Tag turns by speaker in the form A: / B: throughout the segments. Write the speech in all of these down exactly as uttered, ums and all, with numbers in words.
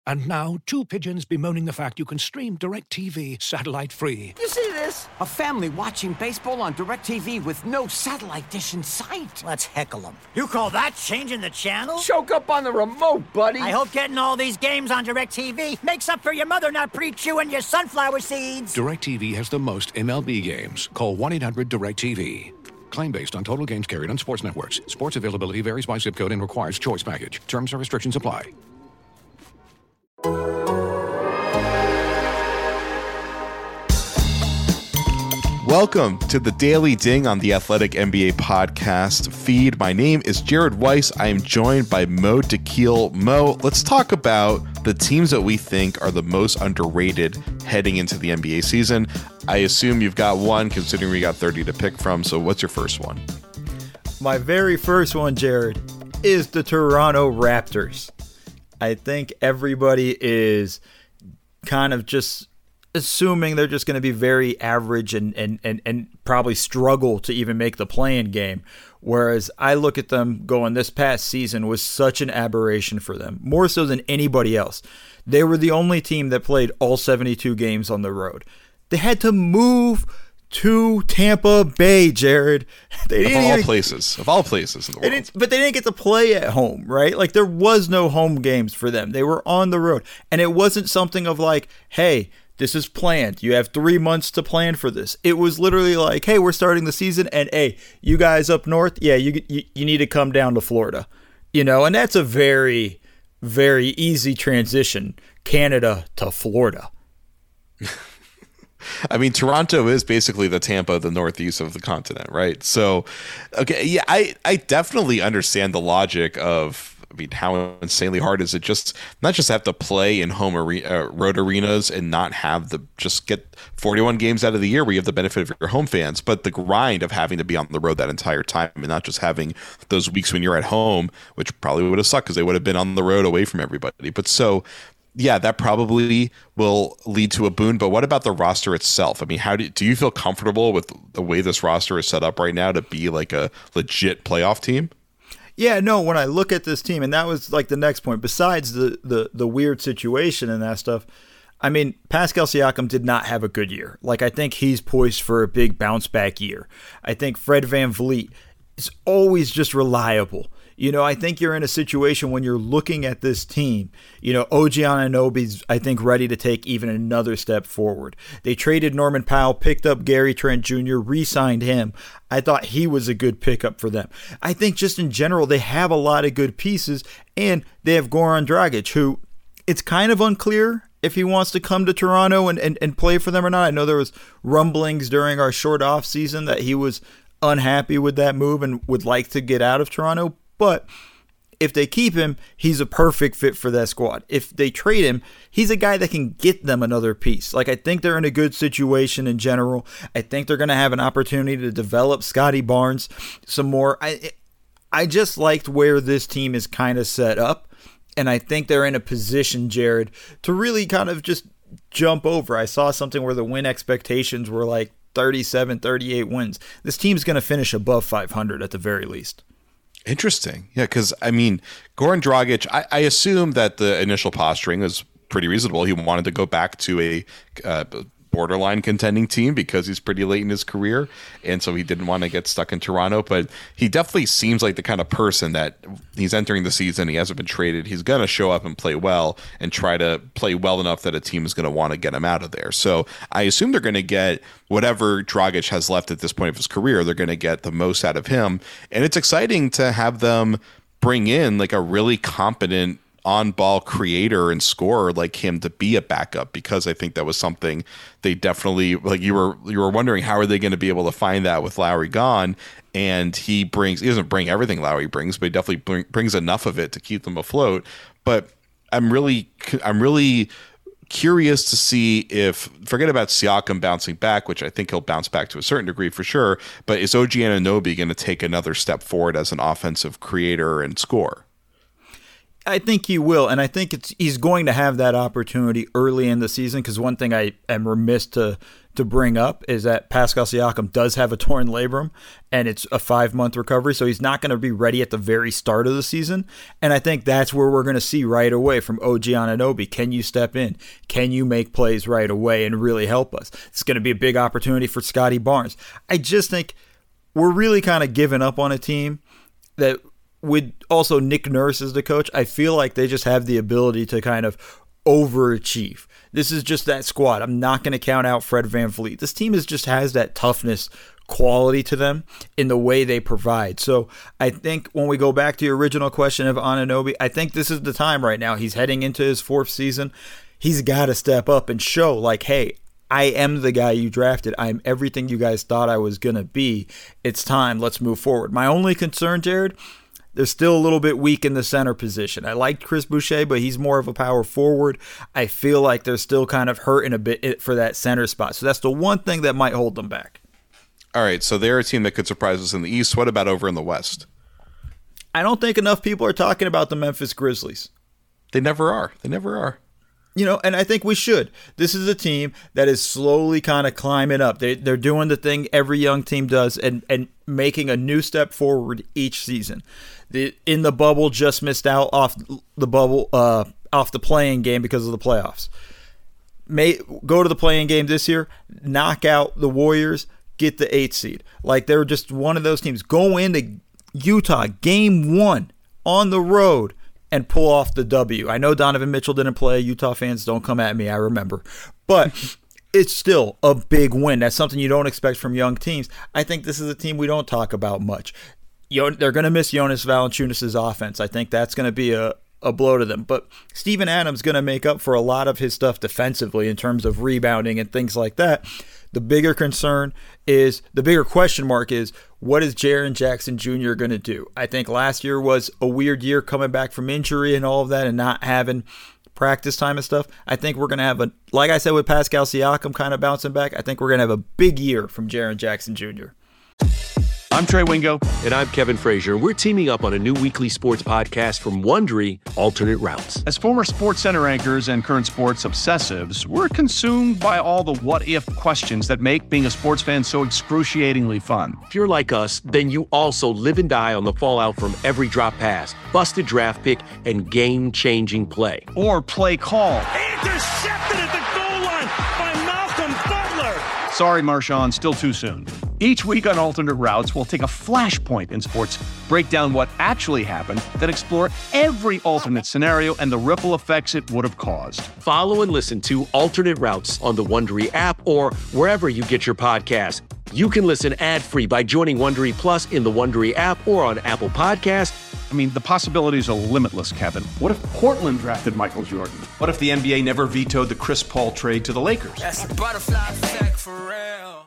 A: And now, two pigeons bemoaning the fact you can stream DirecTV satellite-free.
B: You see this? A family watching baseball on DirecTV with no satellite dish in sight.
C: Let's heckle them. You call that changing the channel?
B: Choke up on the remote, buddy.
C: I hope getting all these games on DirecTV makes up for your mother not pre-chewing your sunflower seeds.
A: DirecTV has the most M L B games. Call one eight hundred direct T V. Claim based on total games carried on sports networks. Sports availability varies by zip code and requires choice package. Terms and restrictions apply.
D: Welcome to the Daily Ding on the Athletic N B A podcast feed. My name is Jared Weiss. I am joined by Mo Dakhil. Mo, let's talk about the teams that we think are the most underrated heading into the N B A season. I assume you've got one, considering we got thirty to pick from. So what's your first one?
E: My very first one, Jared, is the Toronto Raptors. I think everybody is kind of just assuming they're just going to be very average and, and, and, and probably struggle to even make the play-in game. Whereas I look at them going, this past season was such an aberration for them, more so than anybody else. They were the only team that played all seventy-two games on the road. They had to move to Tampa Bay, Jared. They
D: of
E: didn't
D: all
E: even,
D: places, of all places in the
E: they
D: world.
E: didn't, but they didn't get to play at home, right? Like there was no home games for them. They were on the road. And it wasn't something of like, hey, this is planned. You have three months to plan for this. It was literally like, hey, we're starting the season, and hey, you guys up north, yeah, you you, you need to come down to Florida. You know, and that's a very, very easy transition, Canada to Florida.
D: I mean, Toronto is basically the Tampa, the northeast of the continent, right? So, okay, yeah, I, I definitely understand the logic of, I mean, how insanely hard is it just not just have to play in home are- uh, road arenas and not have the just get forty-one games out of the year where you have the benefit of your home fans, but the grind of having to be on the road that entire time and not just having those weeks when you're at home, which probably would have sucked because they would have been on the road away from everybody. But so, yeah, that probably will lead to a boon. But what about the roster itself? I mean, how do do you feel comfortable with the way this roster is set up right now to be like a legit playoff team?
E: Yeah, no, when I look at this team, and that was like the next point, besides the, the, the weird situation and that stuff, I mean, Pascal Siakam did not have a good year. Like, I think he's poised for a big bounce back year. I think Fred VanVleet is always just reliable. You know, I think you're in a situation when you're looking at this team, you know, O G Anunoby's, I think, ready to take even another step forward. They traded Norman Powell, picked up Gary Trent Junior, re-signed him. I thought he was a good pickup for them. I think just in general, they have a lot of good pieces, and they have Goran Dragic, who it's kind of unclear if he wants to come to Toronto and, and, and play for them or not. I know there was rumblings during our short off season that he was unhappy with that move and would like to get out of Toronto. But if they keep him, he's a perfect fit for that squad. If they trade him, he's a guy that can get them another piece. Like, I think they're in a good situation in general. I think they're going to have an opportunity to develop Scotty Barnes some more. I I just liked where this team is kind of set up. And I think they're in a position, Jared, to really kind of just jump over. I saw something where the win expectations were like thirty-seven, thirty-eight wins. This team's going to finish above five hundred at the very least.
D: Interesting. Yeah, because, I mean, Goran Dragic, I, I assume that the initial posturing was pretty reasonable. He wanted to go back to a uh, borderline contending team because he's pretty late in his career, and so he didn't want to get stuck in Toronto. But he definitely seems like the kind of person that he's entering the season, he hasn't been traded, he's going to show up and play well and try to play well enough that a team is going to want to get him out of there. So I assume they're going to get whatever Dragic has left at this point of his career, they're going to get the most out of him. And it's exciting to have them bring in like a really competent on-ball creator and scorer like him to be a backup, because I think that was something they definitely, like you were you were wondering, how are they going to be able to find that with Lowry gone? And he brings, he doesn't bring everything Lowry brings, but he definitely bring, brings enough of it to keep them afloat. But I'm really, I'm really curious to see if, forget about Siakam bouncing back, which I think he'll bounce back to a certain degree for sure, but is O G Anunoby going to take another step forward as an offensive creator and scorer?
E: I think he will, and I think it's he's going to have that opportunity early in the season, because one thing I am remiss to to bring up is that Pascal Siakam does have a torn labrum, and it's a five-month recovery, so he's not going to be ready at the very start of the season. And I think that's where we're going to see right away from O G Anunoby. Can you step in? Can you make plays right away and really help us? It's going to be a big opportunity for Scotty Barnes. I just think we're really kind of giving up on a team that, with also Nick Nurse as the coach, I feel like they just have the ability to kind of overachieve. This is just that squad. I'm not going to count out Fred VanVleet. This team is just has that toughness quality to them in the way they provide. So I think when we go back to your original question of Anunoby, I think this is the time right now. He's heading into his fourth season. He's got to step up and show like, hey, I am the guy you drafted. I'm everything you guys thought I was going to be. It's time. Let's move forward. My only concern, Jared, they're still a little bit weak in the center position. I liked Chris Boucher, but he's more of a power forward. I feel like they're still kind of hurting a bit for that center spot. So that's the one thing that might hold them back.
D: All right, so they're a team that could surprise us in the East. What about over in the West?
E: I don't think enough people are talking about the Memphis Grizzlies.
D: They never are. They never are.
E: You know, and I think we should. This is a team that is slowly kind of climbing up. They, they're doing the thing every young team does and, and making a new step forward each season. The, in the bubble, just missed out off the bubble, uh, off the play-in game because of the playoffs. May go to the play-in game this year, knock out the Warriors, get the eighth seed. Like, they're just one of those teams. Go into Utah, game one, on the road, and pull off the W. I know Donovan Mitchell didn't play. Utah fans, don't come at me. I remember. But it's still a big win. That's something you don't expect from young teams. I think this is a team we don't talk about much. They're going to miss Jonas Valanciunas' offense. I think that's going to be a, a blow to them. But Steven Adams is going to make up for a lot of his stuff defensively in terms of rebounding and things like that. The bigger concern is, the bigger question mark is, what is Jaren Jackson Junior going to do? I think last year was a weird year coming back from injury and all of that and not having practice time and stuff. I think we're going to have a, like I said with Pascal Siakam kind of bouncing back, I think we're going to have a big year from Jaren Jackson Junior
F: I'm Trey Wingo.
G: And I'm Kevin Frazier. We're teaming up on a new weekly sports podcast from Wondery, Alternate Routes.
F: As former Sports Center anchors and current sports obsessives, we're consumed by all the what-if questions that make being a sports fan so excruciatingly fun.
G: If you're like us, then you also live and die on the fallout from every drop pass, busted draft pick, and game-changing play.
F: Or play call.
H: Intercepted at the goal line by Malcolm Butler.
F: Sorry, Marshawn, still too soon. Each week on Alternate Routes, we'll take a flashpoint in sports, break down what actually happened, then explore every alternate scenario and the ripple effects it would have caused.
G: Follow and listen to Alternate Routes on the Wondery app or wherever you get your podcasts. You can listen ad-free by joining Wondery Plus in the Wondery app or on Apple Podcasts.
F: I mean, the possibilities are limitless, Kevin.
I: What if Portland drafted Michael Jordan? What if the N B A never vetoed the Chris Paul trade to the Lakers?
J: That's the butterfly effect for real.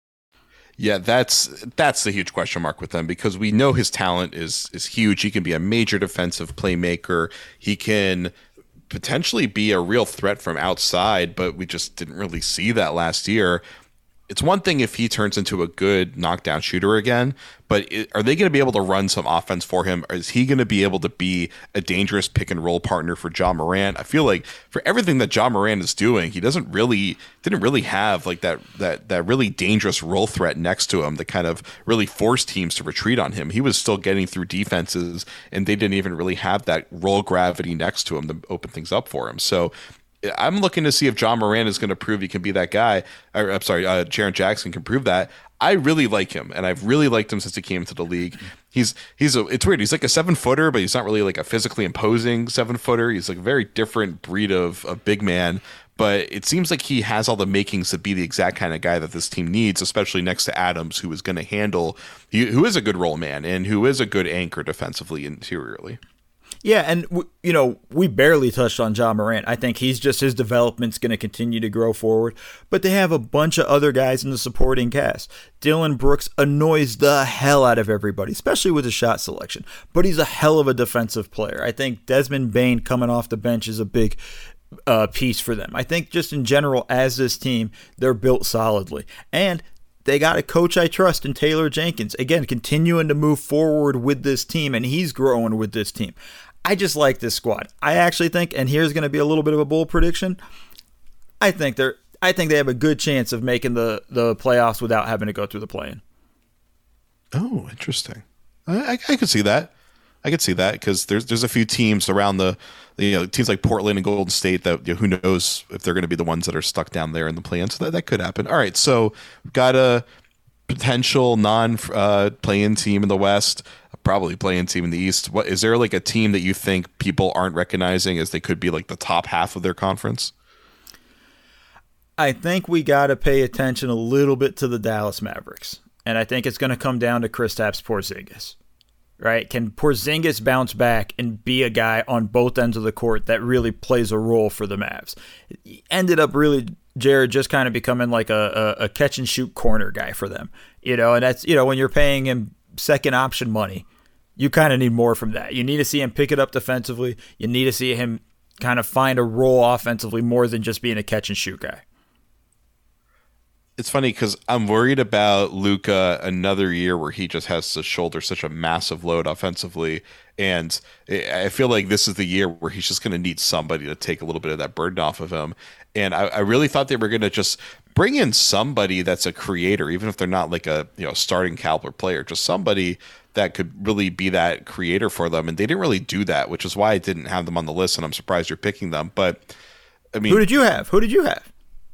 D: Yeah, that's that's the huge question mark with them, because we know his talent is is huge. He can be a major defensive playmaker. He can potentially be a real threat from outside, but we just didn't really see that last year. It's one thing if he turns into a good knockdown shooter again, but it, are they going to be able to run some offense for him? Or is he going to be able to be a dangerous pick and roll partner for Ja Morant? I feel like for everything that Ja Morant is doing, he doesn't really didn't really have like that that that really dangerous roll threat next to him that kind of really forced teams to retreat on him. He was still getting through defenses, and they didn't even really have that roll gravity next to him to open things up for him. So I'm looking to see if Ja Morant is going to prove he can be that guy. Or, I'm sorry, uh, Jaren Jackson can prove that. I really like him, and I've really liked him since he came into the league. He's he's a, it's weird. He's like a seven footer, but he's not really like a physically imposing seven footer. He's like a very different breed of a big man. But it seems like he has all the makings to be the exact kind of guy that this team needs, especially next to Adams, who is going to handle, who is a good role man and who is a good anchor defensively interiorly.
E: Yeah, and, you know, we barely touched on Ja Morant. I think he's just, his development's going to continue to grow forward. But they have a bunch of other guys in the supporting cast. Dillon Brooks annoys the hell out of everybody, especially with his shot selection. But he's a hell of a defensive player. I think Desmond Bane coming off the bench is a big uh, piece for them. I think just in general, as this team, they're built solidly. And they got a coach I trust in Taylor Jenkins. Again, continuing to move forward with this team, and he's growing with this team. I just like this squad. I actually think, and here's going to be a little bit of a bold prediction, I think they're I think they have a good chance of making the, the playoffs without having to go through the play-in.
D: Oh, interesting. I, I, I could see that. I could see that because there's there's a few teams around the, the, you know, teams like Portland and Golden State that, you know, who knows if they're going to be the ones that are stuck down there in the play-in. So that, that could happen. All right, so we've got a potential non uh, play-in team in the West, probably play-in team in the East. What is there like a team that you think people aren't recognizing as they could be like the top half of their conference?
E: I think we got to pay attention a little bit to the Dallas Mavericks, and I think it's going to come down to Kristaps Porzingis. Right? Can Porzingis bounce back and be a guy on both ends of the court that really plays a role for the Mavs? He ended up really, Jared, just kind of becoming like a, a, a catch and shoot corner guy for them. You know, and that's, you know, when you're paying him second option money, you kind of need more from that. You need to see him pick it up defensively. You need to see him kind of find a role offensively more than just being a catch and shoot guy.
D: It's funny because I'm worried about Luka another year where he just has to shoulder such a massive load offensively. And I feel like this is the year where he's just going to need somebody to take a little bit of that burden off of him. And I, I really thought they were going to just bring in somebody that's a creator, even if they're not like a, you know, starting caliber player, just somebody that could really be that creator for them. And they didn't really do that, which is why I didn't have them on the list. And I'm surprised you're picking them. But I mean,
E: who did you have? Who did you have?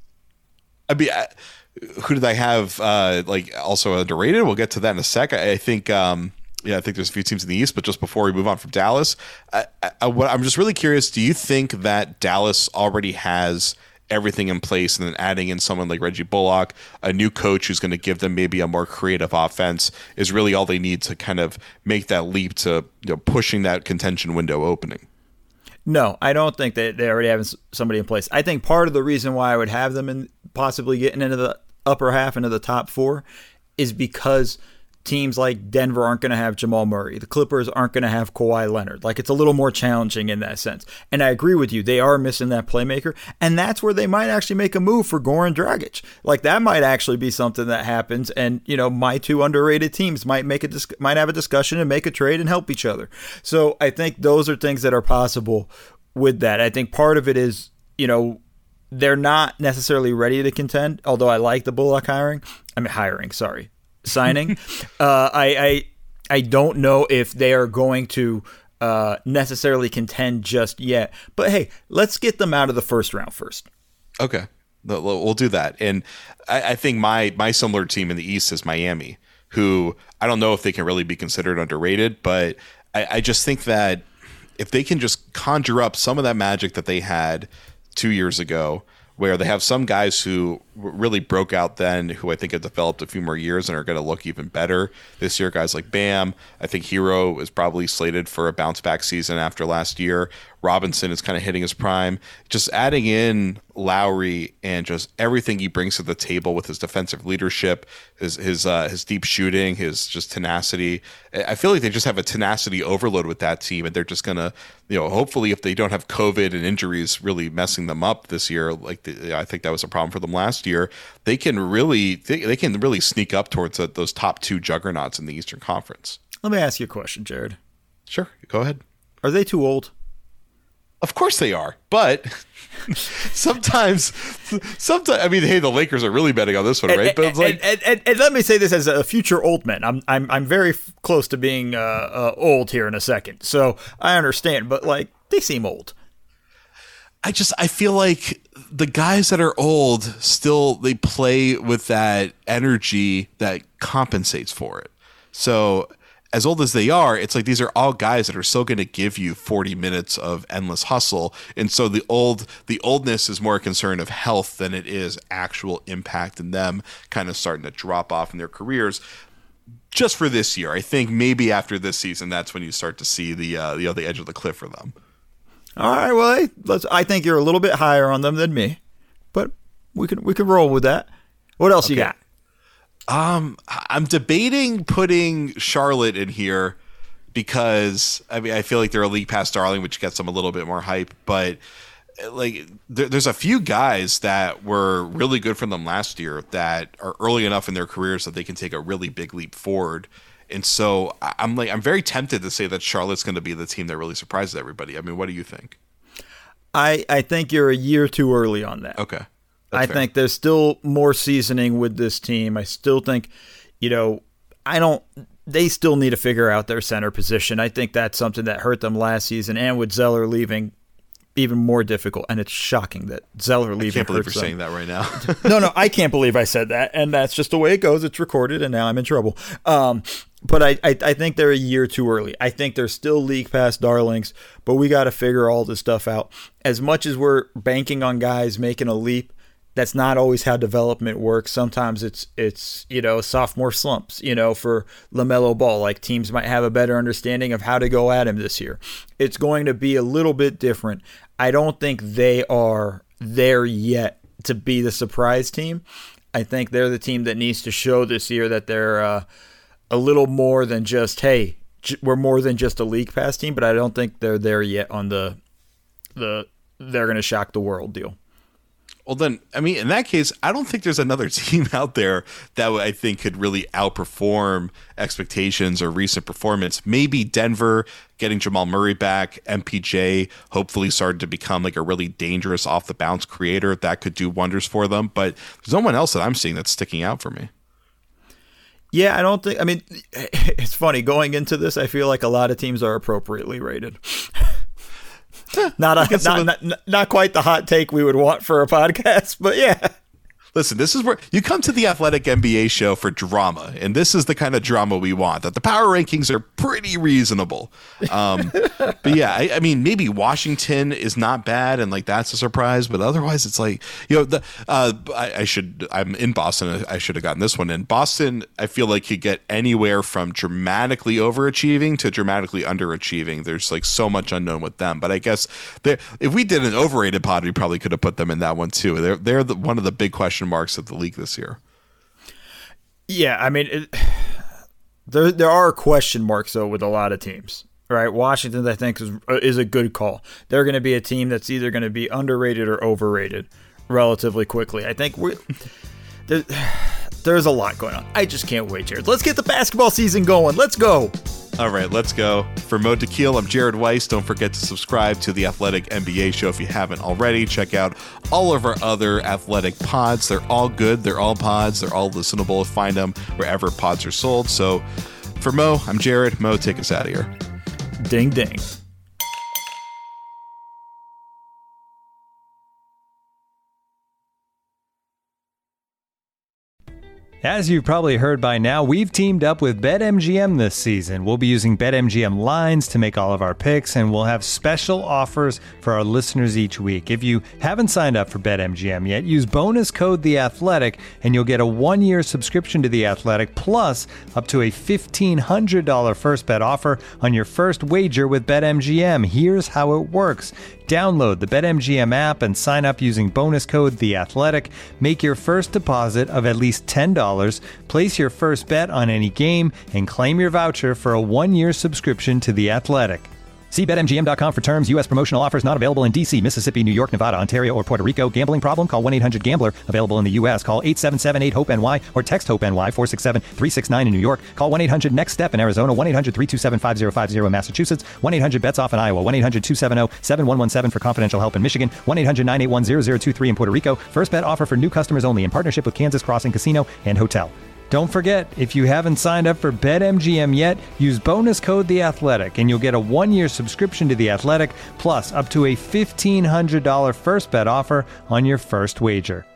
D: I mean, I, who did I have? Uh, like also underrated. We'll get to that in a sec. I, I think, um, yeah, I think there's a few teams in the East. But just before we move on from Dallas, I, I, what I'm just really curious. Do you think that Dallas already has everything in place, and then adding in someone like Reggie Bullock, a new coach who's going to give them maybe a more creative offense, is really all they need to kind of make that leap to, you know, pushing that contention window opening?
E: No, I don't think that they already have somebody in place. I think part of the reason why I would have them in possibly getting into the upper half, into the top four, is because teams like Denver aren't going to have Jamal Murray. The Clippers aren't going to have Kawhi Leonard. Like, it's a little more challenging in that sense. And I agree with you. They are missing that playmaker. And that's where they might actually make a move for Goran Dragic. Like, that might actually be something that happens. And, you know, my two underrated teams might make a dis- might have a discussion and make a trade and help each other. So I think those are things that are possible with that. I think part of it is, you know, they're not necessarily ready to contend, although I like the Bullock hiring. I mean, hiring, sorry. signing. uh, I, I I don't know if they are going to uh, necessarily contend just yet. But hey, let's get them out of the first round first.
D: Okay, we'll do that. And I, I think my my similar team in the East is Miami, who I don't know if they can really be considered underrated, but I, I just think that if they can just conjure up some of that magic that they had two years ago, where they have some guys who really broke out then, who I think have developed a few more years and are going to look even better this year. Guys like Bam. I think Hero is probably slated for a bounce back season after last year. Robinson is kind of hitting his prime. Just adding in Lowry and just everything he brings to the table with his defensive leadership, his his uh, his deep shooting, his just tenacity. I feel like they just have a tenacity overload with that team, and they're just gonna, you know, hopefully if they don't have COVID and injuries really messing them up this year, like the, I think that was a problem for them last year, they can really they, they can really sneak up towards a, those top two juggernauts in the Eastern Conference.
E: Let me ask you a question, Jared.
D: Sure, go ahead.
E: Are they too old?
D: Of course they are, but sometimes, sometimes I mean, hey, the Lakers are really betting on this one,
E: and,
D: right? But it's like,
E: and, and, and, and let me say this as a future old man. I'm I'm I'm very close to being uh, uh, old here in a second, so I understand. But like, they seem old.
D: I just I feel like the guys that are old still they play with that energy that compensates for it. So, as old as they are, it's like these are all guys that are still going to give you forty minutes of endless hustle. And so the old the oldness is more a concern of health than it is actual impact in them kind of starting to drop off in their careers. Just for this year, I think maybe after this season, that's when you start to see the uh, you know, the edge of the cliff for them.
E: All right, well, hey, let's. I think you're a little bit higher on them than me, but we can we can roll with that. What else
D: okay.
E: you got?
D: Um, I'm debating putting Charlotte in here because I mean I feel like they're a league pass darling, which gets them a little bit more hype. But like, there, there's a few guys that were really good from them last year that are early enough in their careers that they can take a really big leap forward. And so I'm like I'm very tempted to say that Charlotte's going to be the team that really surprises everybody. I mean, what do you think?
E: I I think you're a year too early on that.
D: Okay.
E: I
D: fair.
E: think there's still more seasoning with this team. I still think, you know, I don't. They still need to figure out their center position. I think that's something that hurt them last season, and with Zeller leaving, even more difficult. And it's shocking that Zeller leaving.
D: I can't believe you're
E: them.
D: saying that right now.
E: no, no, I can't believe I said that, and that's just the way it goes. It's recorded, and now I'm in trouble. Um, but I, I, I think they're a year too early. I think they're still league pass darlings, but we got to figure all this stuff out. As much as we're banking on guys making a leap, that's not always how development works. Sometimes it's, it's you know, sophomore slumps, you know, for LaMelo Ball. Like, teams might have a better understanding of how to go at him this year. It's going to be a little bit different. I don't think they are there yet to be the surprise team. I think they're the team that needs to show this year that they're uh, a little more than just, hey, we're more than just a league pass team, but I don't think they're there yet on the the they're going to shock the world deal.
D: Well, then, I mean, in that case, I don't think there's another team out there that I think could really outperform expectations or recent performance. Maybe Denver getting Jamal Murray back, M P J hopefully started to become like a really dangerous off the bounce creator. That could do wonders for them. But there's no one else that I'm seeing that's sticking out for me.
E: Yeah, I don't think, I mean, it's funny. Going into this, I feel like a lot of teams are appropriately rated. Not, a, not, not not quite the hot take we would want for a podcast, but yeah.
D: Listen, this is where you come to the Athletic N B A show for drama, and this is the kind of drama we want. That the power rankings are pretty reasonable. Um, but yeah, I, I mean, maybe Washington is not bad, and like that's a surprise. But otherwise, it's like, you know, the uh, I, I should. I'm in Boston. I should have gotten this one in. Boston, I feel like could get anywhere from dramatically overachieving to dramatically underachieving. There's like so much unknown with them. But I guess if we did an overrated pod, we probably could have put them in that one too. They're they're the, one of the big questions marks of the league this year.
E: Yeah, I mean, it, there there are question marks though with a lot of teams, right? Washington, I think, is is a good call. They're going to be a team that's either going to be underrated or overrated relatively quickly. I think we there, there's a lot going on. I just can't wait, Jared. Let's get the basketball season going. Let's go.
D: All right, let's go. For Mo Dakhil, I'm Jared Weiss. Don't forget to subscribe to the Athletic N B A show if you haven't already. Check out all of our other athletic pods. They're all good. They're all pods. They're all listenable. Find them wherever pods are sold. So for Mo, I'm Jared. Mo, take us out of here.
E: Ding, ding.
K: As you've probably heard by now, we've teamed up with BetMGM this season. We'll be using BetMGM lines to make all of our picks, and we'll have special offers for our listeners each week. If you haven't signed up for BetMGM yet, use bonus code The Athletic, and you'll get a one-year subscription to The Athletic, plus up to a fifteen hundred dollars first bet offer on your first wager with BetMGM. Here's how it works. Download the BetMGM app and sign up using bonus code The Athletic. Make your first deposit of at least ten dollars, place your first bet on any game, and claim your voucher for a one-year subscription to The Athletic. See Bet M G M dot com for terms. U S promotional offers not available in D C, Mississippi, New York, Nevada, Ontario, or Puerto Rico. Gambling problem? Call one eight hundred gambler. Available in the U S. Call eight seven seven eight hope N Y or text HOPE-NY four six seven three six nine in New York. Call one eight hundred next step in Arizona. one eight hundred three two seven five zero five zero in Massachusetts. one eight hundred bets off in Iowa. one eight hundred two seven zero seven one one seven for confidential help in Michigan. one eight hundred nine eight one zero zero two three in Puerto Rico. First bet offer for new customers only in partnership with Kansas Crossing Casino and Hotel. Don't forget, if you haven't signed up for BetMGM yet, use bonus code The Athletic, and you'll get a one-year subscription to The Athletic, plus up to a fifteen hundred dollars first bet offer on your first wager.